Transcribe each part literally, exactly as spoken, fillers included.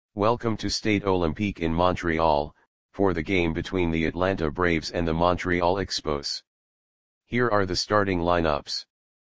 Welcome to Stade Olympique in Montreal, for the game between the Atlanta Braves and the Montreal Expos. Here are the starting lineups.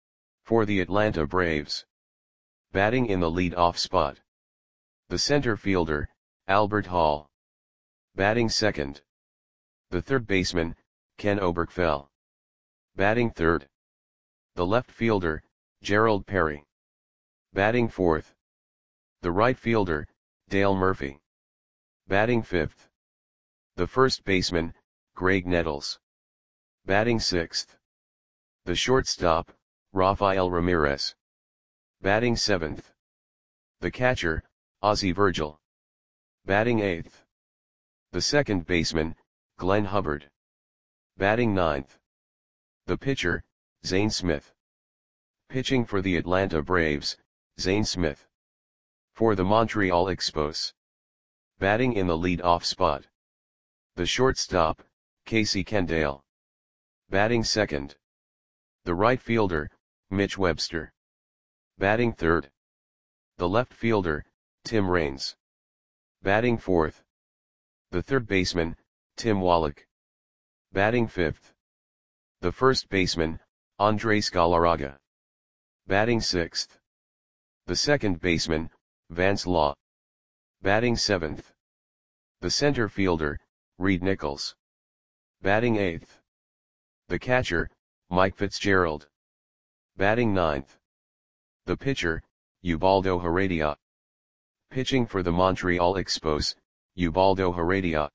For the Atlanta Braves. Batting in the lead-off spot. The center fielder, Albert Hall. Batting second. The third baseman, Ken Oberkfell. Batting third. The left fielder, Gerald Perry. Batting fourth. The right fielder, Dale Murphy. Batting fifth. The first baseman, Graig Nettles. Batting sixth. The shortstop, Rafael Ramirez. Batting seventh. The catcher, Ozzie Virgil. Batting eighth. The second baseman, Glenn Hubbard. Batting ninth. The pitcher, Zane Smith. Pitching for the Atlanta Braves, Zane Smith. For the Montreal Expos. Batting in the lead-off spot. The shortstop, Casey Kendall. Batting second. The right fielder, Mitch Webster. Batting third. The left fielder, Tim Raines. Batting fourth. The third baseman, Tim Wallach. Batting fifth. The first baseman, Andres Galarraga. Batting sixth. The second baseman, Vance Law. Batting seventh. The center fielder, Reed Nichols. Batting eighth. The catcher, Mike Fitzgerald. Batting ninth. The pitcher, Ubaldo Heredia. Pitching for the Montreal Expos, Ubaldo Heredia.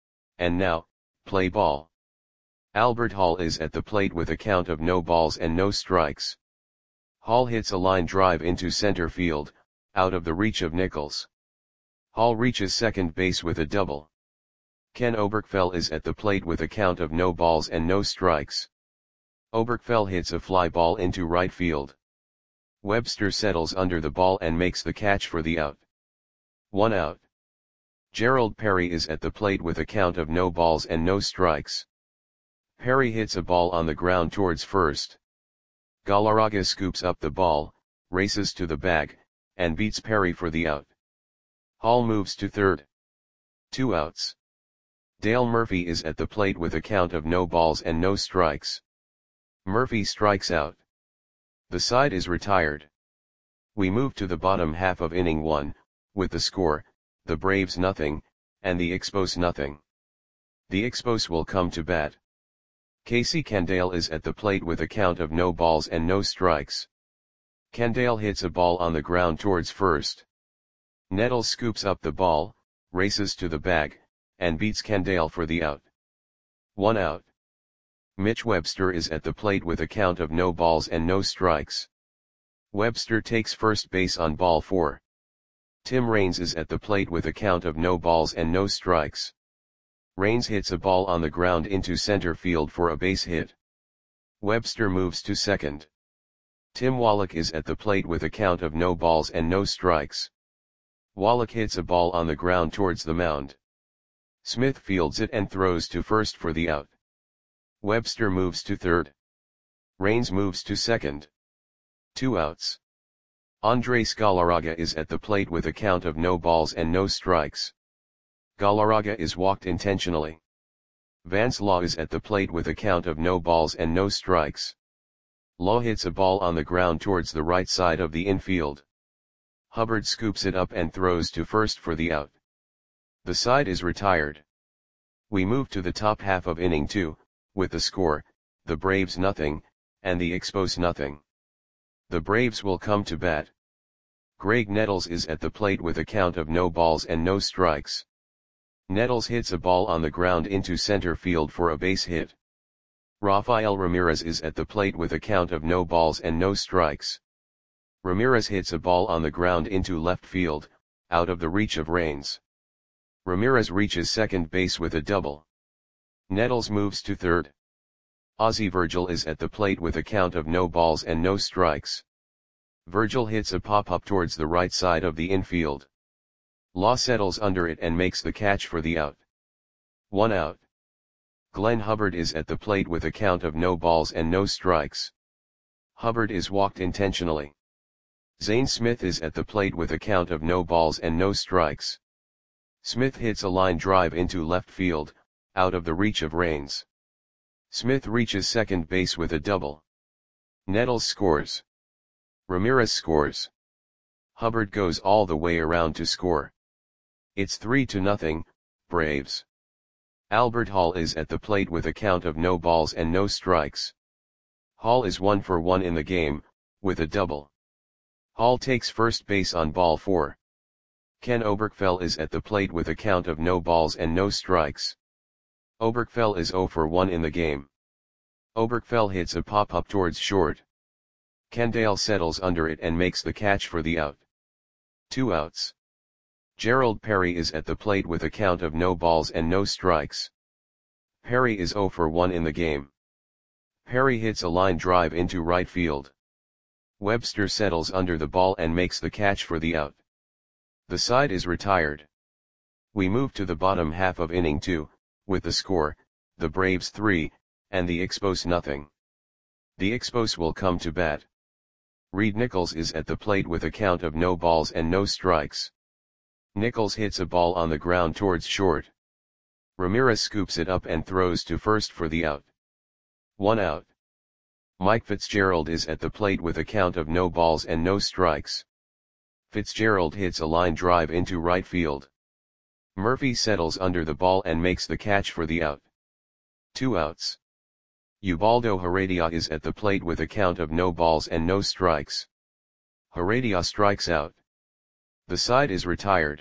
And now, play ball. Albert Hall is at the plate with a count of no balls and no strikes. Hall hits a line drive into center field, out of the reach of Nichols. Hall reaches second base with a double. Ken Oberkfell is at the plate with a count of no balls and no strikes. Oberkfell hits a fly ball into right field. Webster settles under the ball and makes the catch for the out. One out. Gerald Perry is at the plate with a count of no balls and no strikes. Perry hits a ball on the ground towards first. Galarraga scoops up the ball, races to the bag, and beats Perry for the out. Hall moves to third. Two outs. Dale Murphy is at the plate with a count of no balls and no strikes. Murphy strikes out. The side is retired. We move to the bottom half of inning one, with the score, the Braves nothing, and the Expos nothing. The Expos will come to bat. Casey Kendall is at the plate with a count of no balls and no strikes. Kendall hits a ball on the ground towards first. Nettles scoops up the ball, races to the bag, and beats Kendall for the out. One out. Mitch Webster is at the plate with a count of no balls and no strikes. Webster takes first base on ball four. Tim Raines is at the plate with a count of no balls and no strikes. Raines hits a ball on the ground into center field for a base hit. Webster moves to second. Tim Wallach is at the plate with a count of no balls and no strikes. Wallach hits a ball on the ground towards the mound. Smith fields it and throws to first for the out. Webster moves to third. Raines moves to second. Two outs. Andres Galarraga is at the plate with a count of no balls and no strikes. Galarraga is walked intentionally. Vance Law is at the plate with a count of no balls and no strikes. Law hits a ball on the ground towards the right side of the infield. Hubbard scoops it up and throws to first for the out. The side is retired. We move to the top half of inning two, with the score, the Braves nothing, and the Expos nothing. The Braves will come to bat. Graig Nettles is at the plate with a count of no balls and no strikes. Nettles hits a ball on the ground into center field for a base hit. Rafael Ramirez is at the plate with a count of no balls and no strikes. Ramirez hits a ball on the ground into left field, out of the reach of Raines. Ramirez reaches second base with a double. Nettles moves to third. Ozzie Virgil is at the plate with a count of no balls and no strikes. Virgil hits a pop-up towards the right side of the infield. Law settles under it and makes the catch for the out. One out. Glenn Hubbard is at the plate with a count of no balls and no strikes. Hubbard is walked intentionally. Zane Smith is at the plate with a count of no balls and no strikes. Smith hits a line drive into left field, out of the reach of Raines. Smith reaches second base with a double. Nettles scores. Ramirez scores. Hubbard goes all the way around to score. It's three to nothing, Braves. Albert Hall is at the plate with a count of no balls and no strikes. Hall is one for one in the game, with a double. Hall takes first base on ball four. Ken Oberkfell is at the plate with a count of no balls and no strikes. Oberkfell is zero for one in the game. Oberkfell hits a pop-up towards short. Kendall settles under it and makes the catch for the out. Two outs. Gerald Perry is at the plate with a count of no balls and no strikes. Perry is zero for one in the game. Perry hits a line drive into right field. Webster settles under the ball and makes the catch for the out. The side is retired. We move to the bottom half of inning two, with the score, the Braves three, and the Expos nothing. The Expos will come to bat. Reed Nichols is at the plate with a count of no balls and no strikes. Nichols hits a ball on the ground towards short. Ramirez scoops it up and throws to first for the out. One out. Mike Fitzgerald is at the plate with a count of no balls and no strikes. Fitzgerald hits a line drive into right field. Murphy settles under the ball and makes the catch for the out. Two outs. Ubaldo Heredia is at the plate with a count of no balls and no strikes. Heredia strikes out. The side is retired.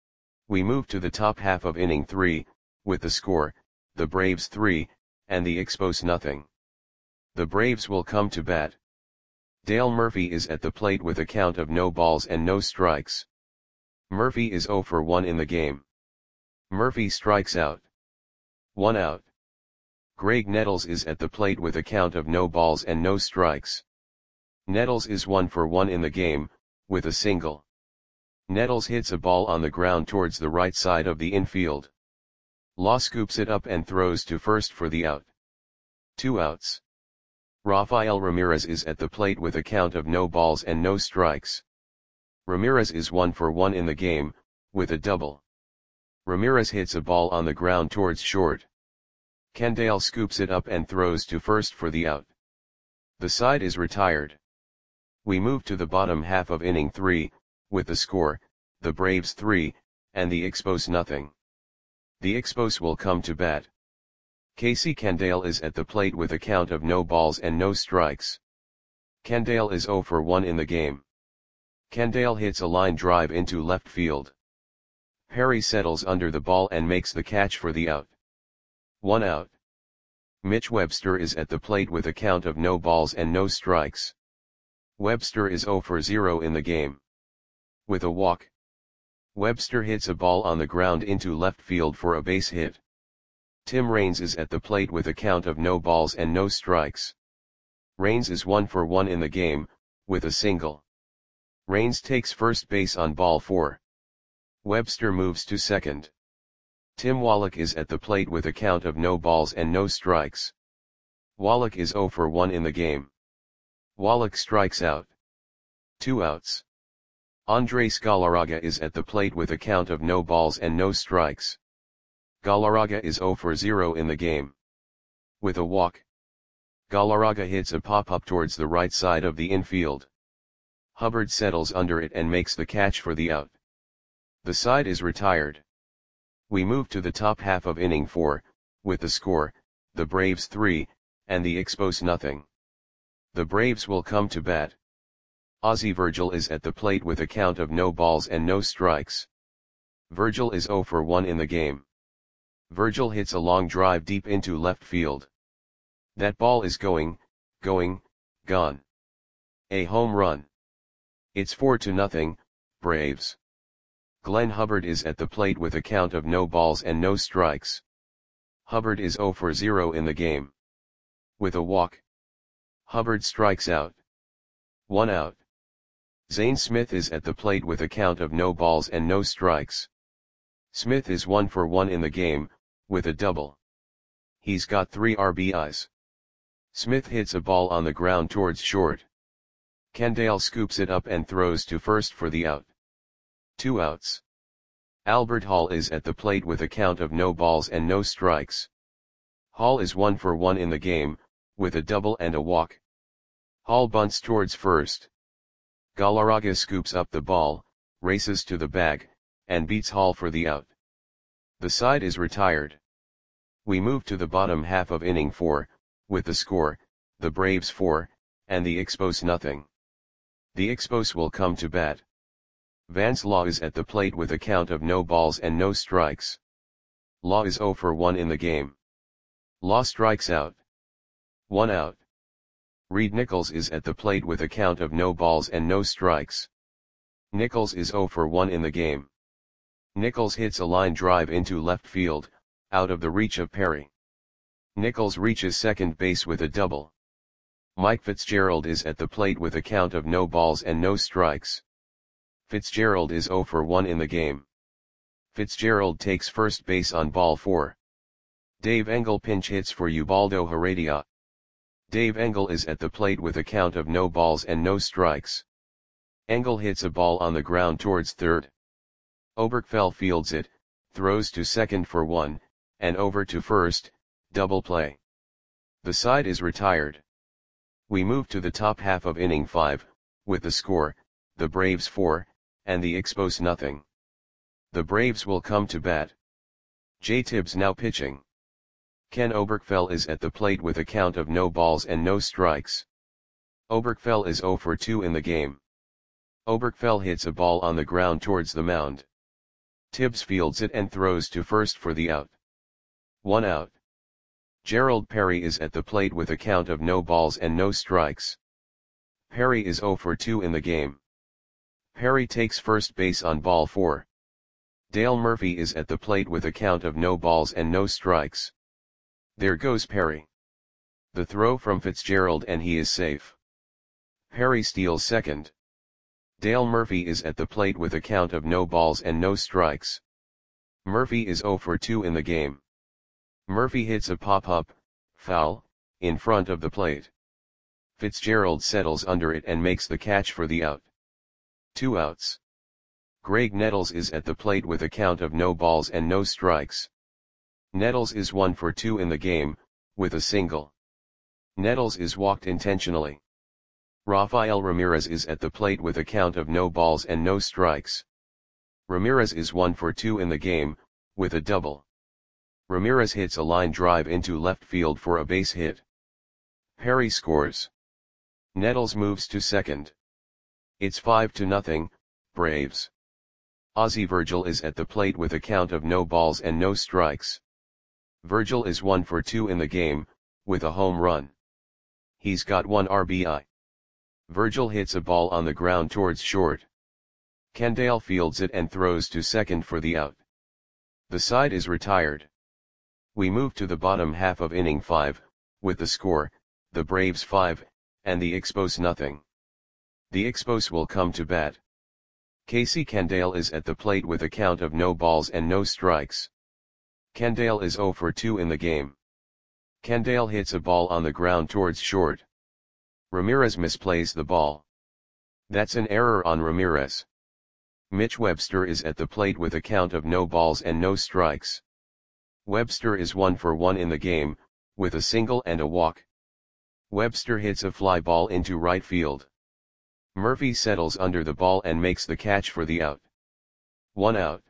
We move to the top half of inning three, with the score, the Braves three, and the Expos nothing. The Braves will come to bat. Dale Murphy is at the plate with a count of no balls and no strikes. Murphy is zero for one in the game. Murphy strikes out. One out. Greg Nettles is at the plate with a count of no balls and no strikes. Nettles is one for one in the game, with a single. Nettles hits a ball on the ground towards the right side of the infield. Law scoops it up and throws to first for the out. Two outs. Rafael Ramirez is at the plate with a count of no balls and no strikes. Ramirez is one for one in the game, with a double. Ramirez hits a ball on the ground towards short. Kendall scoops it up and throws to first for the out. The side is retired. We move to the bottom half of inning three, with the score, the Braves three, and the Expos nothing. The Expos will come to bat. Casey Kendall is at the plate with a count of no balls and no strikes. Kendall is zero for one in the game. Kendall hits a line drive into left field. Perry settles under the ball and makes the catch for the out. One out. Mitch Webster is at the plate with a count of no balls and no strikes. Webster is zero for zero in the game. With a walk. Webster hits a ball on the ground into left field for a base hit. Tim Raines is at the plate with a count of no balls and no strikes. Raines is one for one in the game, with a single. Raines takes first base on ball four. Webster moves to second. Tim Wallach is at the plate with a count of no balls and no strikes. Wallach is zero for one in the game. Wallach strikes out. Two outs. Andres Galarraga is at the plate with a count of no balls and no strikes. Galarraga is zero for zero in the game. With a walk. Galarraga hits a pop-up towards the right side of the infield. Hubbard settles under it and makes the catch for the out. The side is retired. We move to the top half of inning four, with the score, the Braves three, and the Expos nothing. The Braves will come to bat. Ozzie Virgil is at the plate with a count of no balls and no strikes. Virgil is zero for one in the game. Virgil hits a long drive deep into left field. That ball is going, going, gone. A home run. It's four to nothing, Braves. Glenn Hubbard is at the plate with a count of no balls and no strikes. Hubbard is zero for zero in the game. With a walk. Hubbard strikes out. One out. Zane Smith is at the plate with a count of no balls and no strikes. Smith is one for one in the game, with a double. He's got three R B Is. Smith hits a ball on the ground towards short. Kendall scoops it up and throws to first for the out. Two outs. Albert Hall is at the plate with a count of no balls and no strikes. Hall is one for one in the game, with a double and a walk. Hall bunts towards first. Galarraga scoops up the ball, races to the bag, and beats Hall for the out. The side is retired. We move to the bottom half of inning four, with the score, the Braves four, and the Expos nothing. The Expos will come to bat. Vance Law is at the plate with a count of no balls and no strikes. Law is oh for one in the game. Law strikes out. One out. Reed Nichols is at the plate with a count of no balls and no strikes. Nichols is oh for one in the game. Nichols hits a line drive into left field, out of the reach of Perry. Nichols reaches second base with a double. Mike Fitzgerald is at the plate with a count of no balls and no strikes. Fitzgerald is oh for one in the game. Fitzgerald takes first base on ball four. Dave Engel pinch hits for Ubaldo Heredia. Dave Engel is at the plate with a count of no balls and no strikes. Engel hits a ball on the ground towards third. Oberkfell fields it, throws to second for one, and over to first, double play. The side is retired. We move to the top half of inning five, with the score, the Braves four, and the Expos nothing. The Braves will come to bat. Jay Tibbs now pitching. Ken Oberkfell is at the plate with a count of no balls and no strikes. Oberkfell is oh for two in the game. Oberkfell hits a ball on the ground towards the mound. Tibbs fields it and throws to first for the out. One out. Gerald Perry is at the plate with a count of no balls and no strikes. Perry is oh for two in the game. Perry takes first base on ball four. Dale Murphy is at the plate with a count of no balls and no strikes. There goes Perry. The throw from Fitzgerald and he is safe. Perry steals second. Dale Murphy is at the plate with a count of no balls and no strikes. Murphy is oh for two in the game. Murphy hits a pop-up, foul, in front of the plate. Fitzgerald settles under it and makes the catch for the out. Two outs. Greg Nettles is at the plate with a count of no balls and no strikes. Nettles is one for two in the game, with a single. Nettles is walked intentionally. Rafael Ramirez is at the plate with a count of no balls and no strikes. Ramirez is one for two in the game, with a double. Ramirez hits a line drive into left field for a base hit. Perry scores. Nettles moves to second. It's five to nothing, Braves. Ozzie Virgil is at the plate with a count of no balls and no strikes. Virgil is one for two in the game, with a home run. He's got one R B I. Virgil hits a ball on the ground towards short. Kendall fields it and throws to second for the out. The side is retired. We move to the bottom half of inning five, with the score, the Braves five, and the Expos nothing. The Expos will come to bat. Casey Kendall is at the plate with a count of no balls and no strikes. Kendall is oh for two in the game. Kendall hits a ball on the ground towards short. Ramirez misplays the ball. That's an error on Ramirez. Mitch Webster is at the plate with a count of no balls and no strikes. Webster is one for one in the game, with a single and a walk. Webster hits a fly ball into right field. Murphy settles under the ball and makes the catch for the out. One out.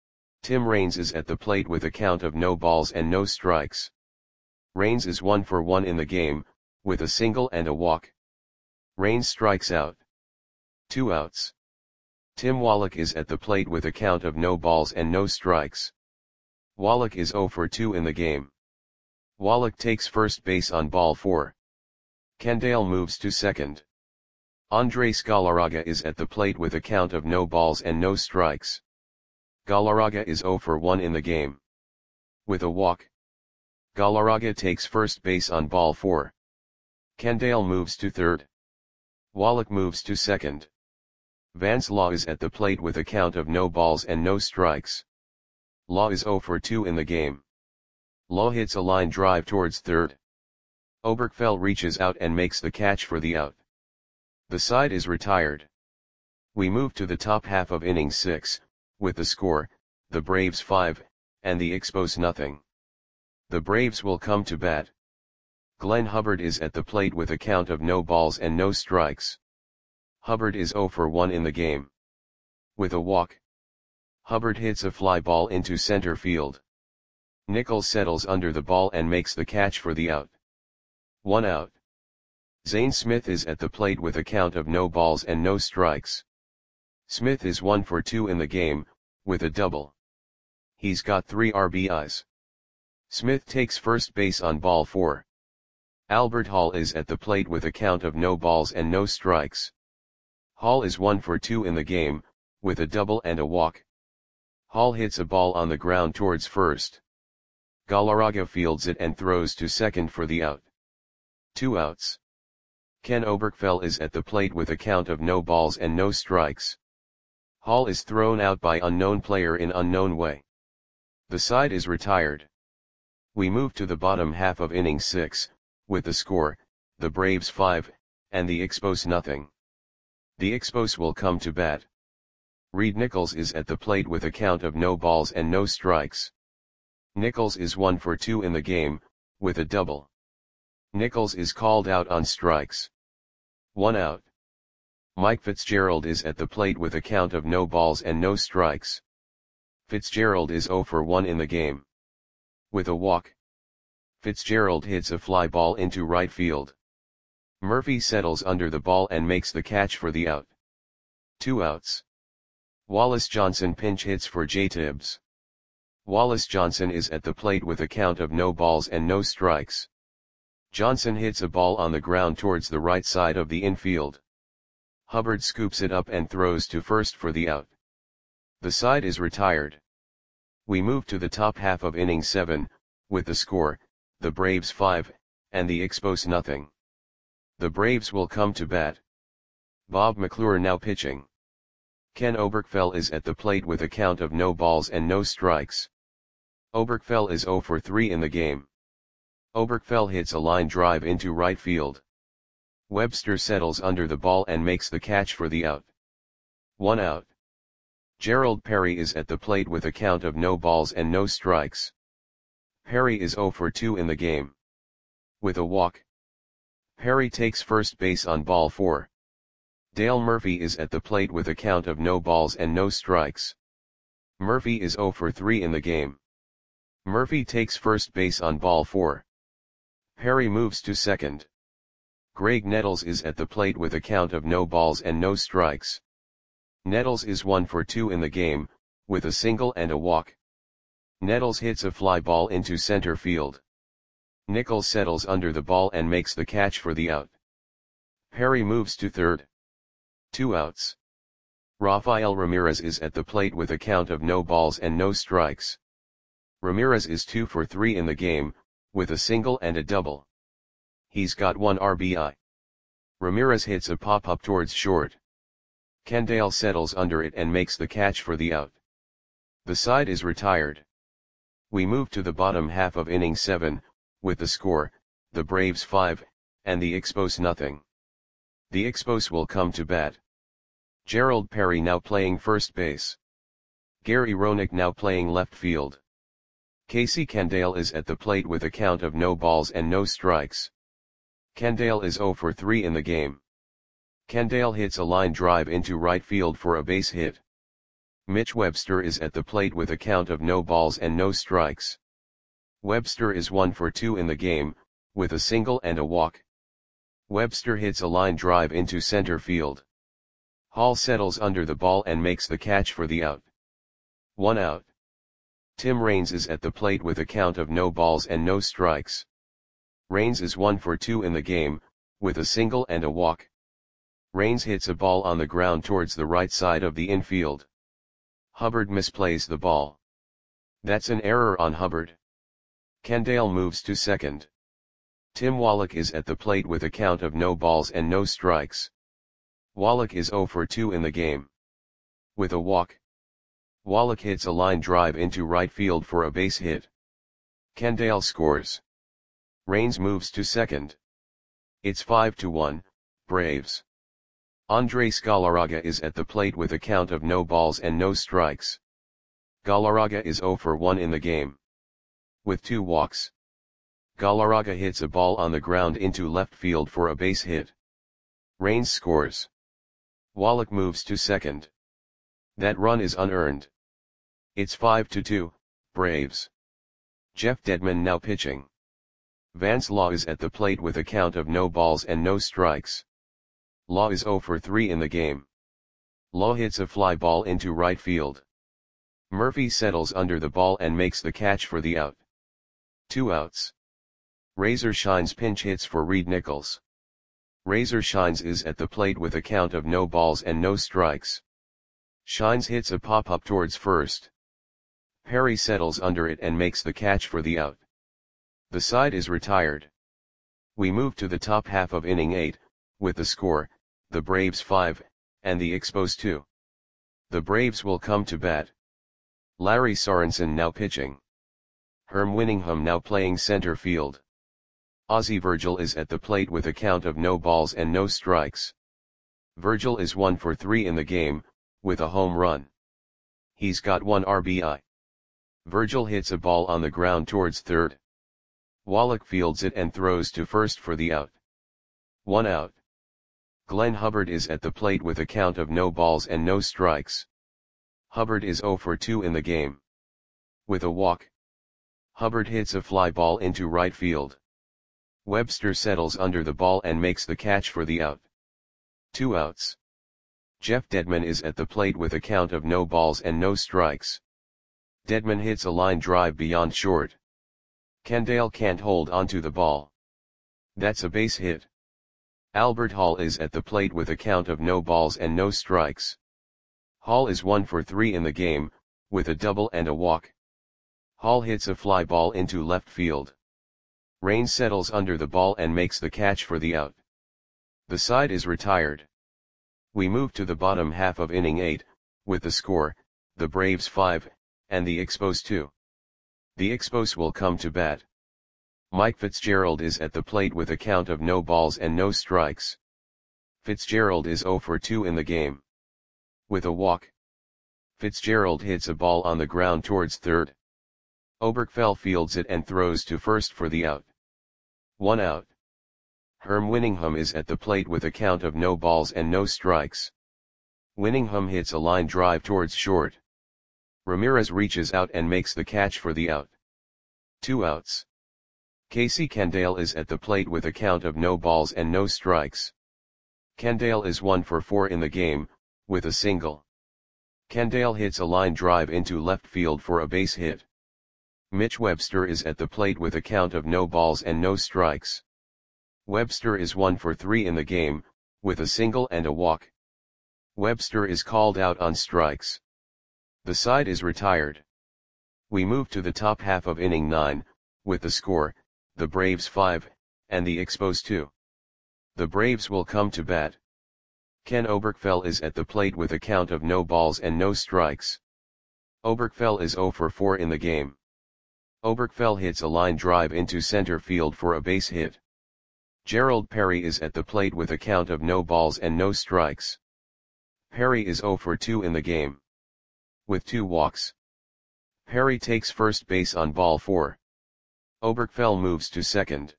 Tim Raines is at the plate with a count of no balls and no strikes. Raines is one for one in the game, with a single and a walk. Raines strikes out. Two outs. Tim Wallach is at the plate with a count of no balls and no strikes. Wallach is oh for two in the game. Wallach takes first base on ball four. Kendall moves to second. Andres Galarraga is at the plate with a count of no balls and no strikes. Galarraga is oh for one in the game. With a walk. Galarraga takes first base on ball four. Kendall moves to third. Wallach moves to second. Vance Law is at the plate with a count of no balls and no strikes. Law is oh for two in the game. Law hits a line drive towards third. Oberkfell reaches out and makes the catch for the out. The side is retired. We move to the top half of inning six, with the score, the Braves five, and the Expos nothing. The Braves will come to bat. Glenn Hubbard is at the plate with a count of no balls and no strikes. Hubbard is oh for one in the game. With a walk, Hubbard hits a fly ball into center field. Nichols settles under the ball and makes the catch for the out. One out. Zane Smith is at the plate with a count of no balls and no strikes. Smith is one for two in the game, with a double. He's got three R B Is. Smith takes first base on ball four. Albert Hall is at the plate with a count of no balls and no strikes. Hall is one for two in the game, with a double and a walk. Hall hits a ball on the ground towards first. Galarraga fields it and throws to second for the out. Two outs. Ken Oberkfell is at the plate with a count of no balls and no strikes. Hall is thrown out by unknown player in unknown way. The side is retired. We move to the bottom half of inning six, with the score, the Braves five, and the Expos nothing. The Expos will come to bat. Reed Nichols is at the plate with a count of no balls and no strikes. Nichols is one for two in the game, with a double. Nichols is called out on strikes. One out. Mike Fitzgerald is at the plate with a count of no balls and no strikes. Fitzgerald is oh for one in the game. With a walk, Fitzgerald hits a fly ball into right field. Murphy settles under the ball and makes the catch for the out. Two outs. Wallace Johnson pinch hits for Jay Tibbs. Wallace Johnson is at the plate with a count of no balls and no strikes. Johnson hits a ball on the ground towards the right side of the infield. Hubbard scoops it up and throws to first for the out. The side is retired. We move to the top half of inning seven, with the score, the Braves five, and the Expos nothing. The Braves will come to bat. Bob McClure now pitching. Ken Oberkfell is at the plate with a count of no balls and no strikes. Oberkfell is oh for three in the game. Oberkfell hits a line drive into right field. Webster settles under the ball and makes the catch for the out. One out. Gerald Perry is at the plate with a count of no balls and no strikes. Perry is oh for two in the game. With a walk, Perry takes first base on ball four. Dale Murphy is at the plate with a count of no balls and no strikes. Murphy is oh for three in the game. Murphy takes first base on ball four. Perry moves to second. Greg Nettles is at the plate with a count of no balls and no strikes. Nettles is one for two in the game, with a single and a walk. Nettles hits a fly ball into center field. Nichols settles under the ball and makes the catch for the out. Perry moves to third. Two outs. Rafael Ramirez is at the plate with a count of no balls and no strikes. Ramirez is two for three in the game, with a single and a double. He's got one R B I. Ramirez hits a pop-up towards short. Kendall settles under it and makes the catch for the out. The side is retired. We move to the bottom half of inning seven, with the score, the Braves five, and the Expos nothing. The Expos will come to bat. Gerald Perry now playing first base. Gary Roenick now playing left field. Casey Kendall is at the plate with a count of no balls and no strikes. Kendall is oh for three in the game. Kendall hits a line drive into right field for a base hit. Mitch Webster is at the plate with a count of no balls and no strikes. Webster is one for two in the game, with a single and a walk. Webster hits a line drive into center field. Hall settles under the ball and makes the catch for the out. One out. Tim Raines is at the plate with a count of no balls and no strikes. Raines is one for two in the game, with a single and a walk. Raines hits a ball on the ground towards the right side of the infield. Hubbard misplays the ball. That's an error on Hubbard. Kendall moves to second. Tim Wallach is at the plate with a count of no balls and no strikes. Wallach is oh for two in the game. With a walk, Wallach hits a line drive into right field for a base hit. Kendall scores. Raines moves to second. It's five to one, Braves. Andres Galarraga is at the plate with a count of no balls and no strikes. Galarraga is zero for one in the game. With two walks. Galarraga hits a ball on the ground into left field for a base hit. Rains scores. Wallach moves to second. That run is unearned. It's five to two, Braves. Jeff Dedmon now pitching. Vance Law is at the plate with a count of no balls and no strikes. Law is zero for three in the game. Law hits a fly ball into right field. Murphy settles under the ball and makes the catch for the out. Two outs. Razor Shines pinch hits for Reed Nichols. Razor Shines is at the plate with a count of no balls and no strikes. Shines hits a pop-up towards first. Perry settles under it and makes the catch for the out. The side is retired. We move to the top half of inning eight, with the score, the Braves five, and the Expos two. The Braves will come to bat. Larry Sorensen now pitching. Herm Winningham now playing center field. Ozzie Virgil is at the plate with a count of no balls and no strikes. Virgil is one for three in the game, with a home run. He's got one R B I. Virgil hits a ball on the ground towards third. Wallach fields it and throws to first for the out. One out. Glenn Hubbard is at the plate with a count of no balls and no strikes. Hubbard is zero for two in the game. With a walk. Hubbard hits a fly ball into right field. Webster settles under the ball and makes the catch for the out. Two outs. Jeff Dedmon is at the plate with a count of no balls and no strikes. Dedmon hits a line drive beyond short. Kendale can't hold onto the ball. That's a base hit. Albert Hall is at the plate with a count of no balls and no strikes. Hall is one for three in the game, with a double and a walk. Hall hits a fly ball into left field. Raines settles under the ball and makes the catch for the out. The side is retired. We move to the bottom half of inning eight, with the score, the Braves five, and the Expos two. The Expos will come to bat. Mike Fitzgerald is at the plate with a count of no balls and no strikes. Fitzgerald is zero for two in the game. With a walk. Fitzgerald hits a ball on the ground towards third. Oberkfell fields it and throws to first for the out. One out. Herm Winningham is at the plate with a count of no balls and no strikes. Winningham hits a line drive towards short. Ramirez reaches out and makes the catch for the out. Two outs. Casey Kendale is at the plate with a count of no balls and no strikes. Kendale is one for four in the game, with a single. Kendale hits a line drive into left field for a base hit. Mitch Webster is at the plate with a count of no balls and no strikes. Webster is one for three in the game, with a single and a walk. Webster is called out on strikes. The side is retired. We move to the top half of inning nine, with the score, the Braves five, and the Expos two. The Braves will come to bat. Ken Oberkfell is at the plate with a count of no balls and no strikes. Oberkfell is zero for four in the game. Oberkfell hits a line drive into center field for a base hit. Gerald Perry is at the plate with a count of no balls and no strikes. Perry is zero for two in the game. With two walks. Perry takes first base on ball four. Oberkfell moves to second.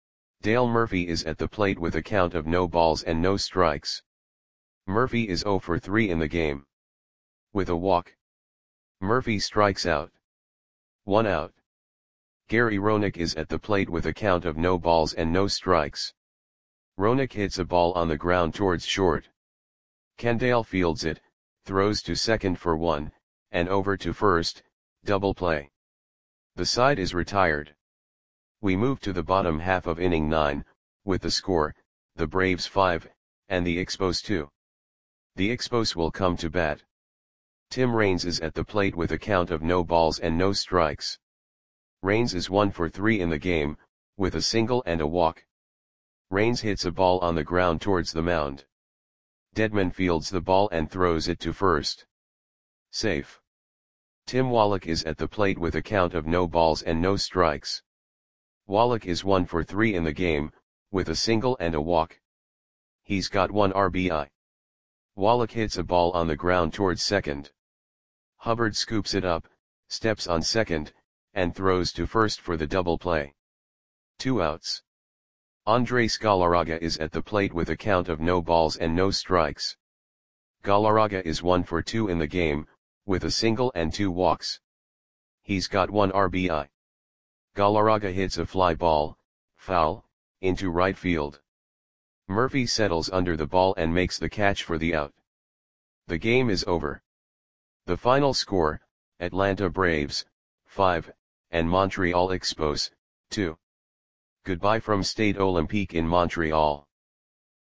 Dale Murphy is at the plate with a count of no balls and no strikes. Murphy is zero for three in the game. With a walk. Murphy strikes out. One out. Gary Roenick is at the plate with a count of no balls and no strikes. Roenick hits a ball on the ground towards short. Kendale fields it, throws to second for one, and over to first, double play. The side is retired. We move to the bottom half of inning nine, with the score, the Braves five, and the Expos two. The Expos will come to bat. Tim Raines is at the plate with a count of no balls and no strikes. Raines is one for three in the game, with a single and a walk. Raines hits a ball on the ground towards the mound. Dedmon fields the ball and throws it to first. Safe. Tim Wallach is at the plate with a count of no balls and no strikes. Wallach is one for three in the game, with a single and a walk. He's got one R B I. Wallach hits a ball on the ground towards second. Hubbard scoops it up, steps on second, and throws to first for the double play. Two outs. Andres Galarraga is at the plate with a count of no balls and no strikes. Galarraga is one for two in the game, with a single and two walks. He's got one R B I. Galarraga hits a fly ball, foul, into right field. Murphy settles under the ball and makes the catch for the out. The game is over. The final score, Atlanta Braves, five, and Montreal Expos, two. Goodbye from Stade Olympique in Montreal.